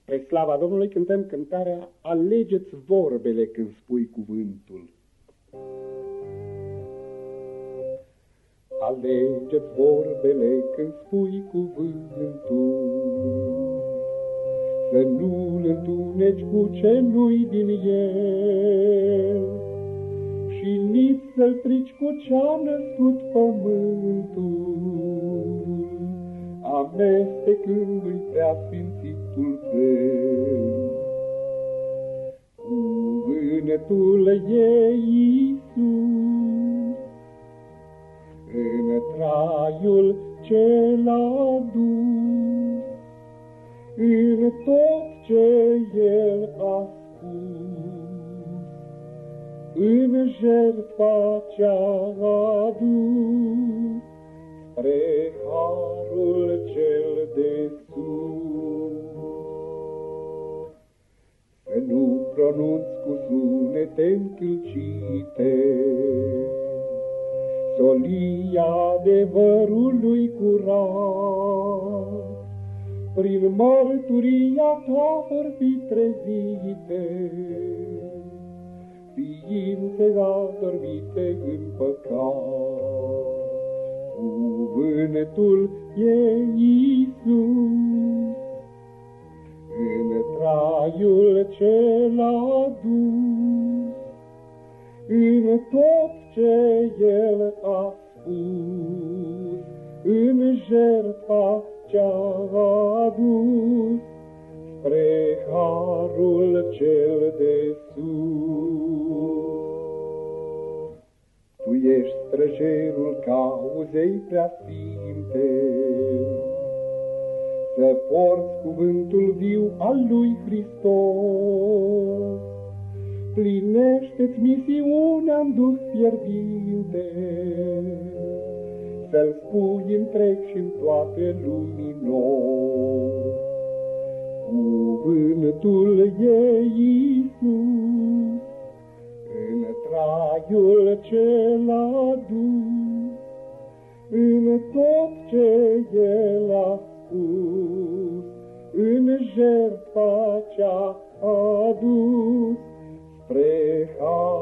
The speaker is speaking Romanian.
Spre slava Domnului cântăm cântarea Alegeți vorbele când spui cuvântul. Alegeți vorbele când spui cuvântul, să nu-l întuneci cu ce nu-i din el, și nici să-l strici cu ce-a născut pământul, amestecându-i preasfințitul său. Cuvântul e Iisus, în traiul ce-l adus, în tot ce El a spus, în jertfa ce-a adus, spre harul cel de sus. Să nu pronunți cu sunete încălcite solia adevărului curat, prin mărturia ta vor fi trezite ființe adormite în păcat. Cuvântul e Iisus, în traiul ce-l adus, în tot ce El a spus, în jertfa ce-a adus, spre harul cel de sus. Tu ești străjerul cauzei preasfinte, să porți cuvântul viu al lui Hristos. Plinește-ți misiunea-n duh fierbinte, să-l spui întreg și-n toate luminos. Cuvântul e Iisus, în traiul ce-l adus, în tot ce El a spus, în jertfa ce-a adus, spre har.